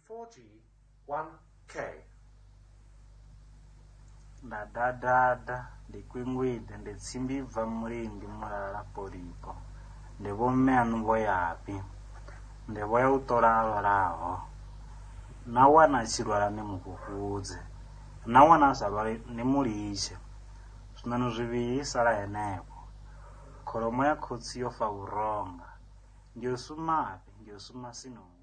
4G1K. Ndadadada ndikwingwide nditsimbibva mulindi mulala polipo ndivomenu voyapi ndivoya utolalo laho nawana chilwala nimukukuudze nawana zava nimuliishe swinanu zviviri sala heneko kholomo ya khotsi yofa uronga ndiyo sumapi ndiyo suma sino